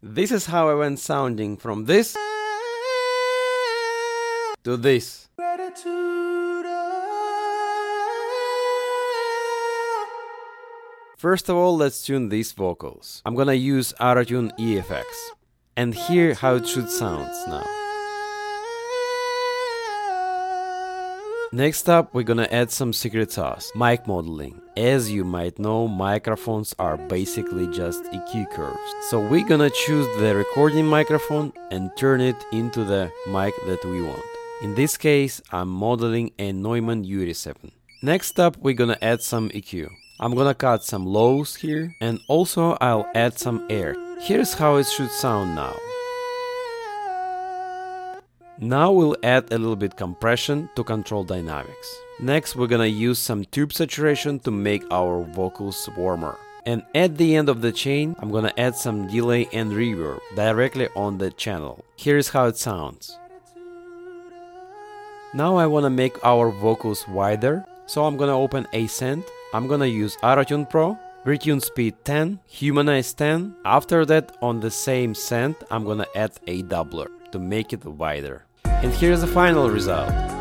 This is how I went sounding from this to this. First of all, let's tune these vocals. I'm gonna use Auto-Tune EFX and hear how it should sound now. Next up, we're gonna add some secret sauce, mic modeling. As you might know, microphones are basically just EQ curves. So we're gonna choose the recording microphone and turn it into the mic that we want. In this case, I'm modeling a Neumann UD7. Next up, we're gonna add some EQ. I'm gonna cut some lows here, and also I'll add some air. Here's how it should sound now. Now we'll add a little bit compression to control dynamics. Next, we're gonna use some tube saturation to make our vocals warmer. And at the end of the chain, I'm gonna add some delay and reverb directly on the channel. Here's how it sounds. Now I wanna make our vocals wider, so I'm gonna open Ascend. I'm gonna use Auto-Tune Pro, retune speed 10, humanize 10. After that, on the same send, I'm gonna add a doubler to make it wider. And here's the final result.